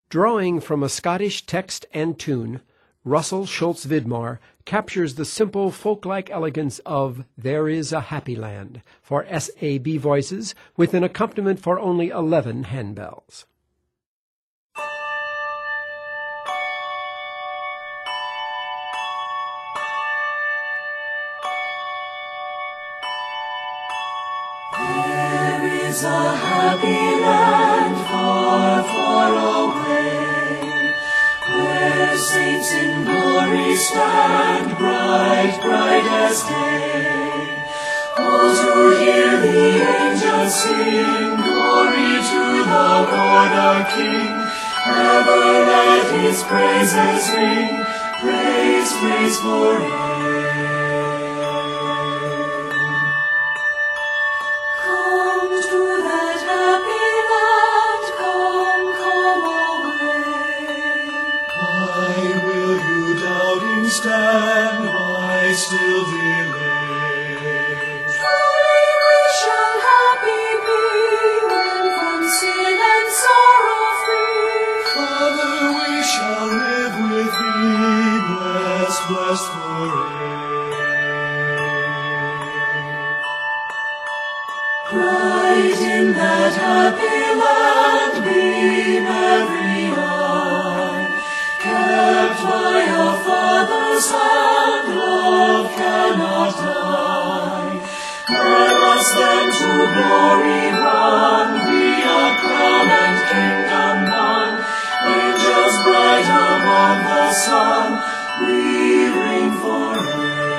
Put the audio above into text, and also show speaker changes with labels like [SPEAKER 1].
[SPEAKER 1] Drawing from a Scottish text and tune, Russell Schultz Vidmar captures the simple folk-like elegance of There Is a Happy Land for SAB voices with an accompaniment for only 11 handbells.
[SPEAKER 2] There is a happy land far, far away, where saints in glory stand, bright, bright as day. All to hear the angels sing, glory to the Lord our King. Ever let his praises ring, praise, praise forever.
[SPEAKER 3] Stand, why still delay?
[SPEAKER 2] Truly we shall happy be, when from sin and sorrow free.
[SPEAKER 3] Father, we shall live with thee, blessed, blessed forever.
[SPEAKER 2] Bright in that happy land, beam every eye, kept by our Father's hand, love cannot die. Let us then to glory run, we are crown and kingdom won. Angels bright above the sun, we reign forever.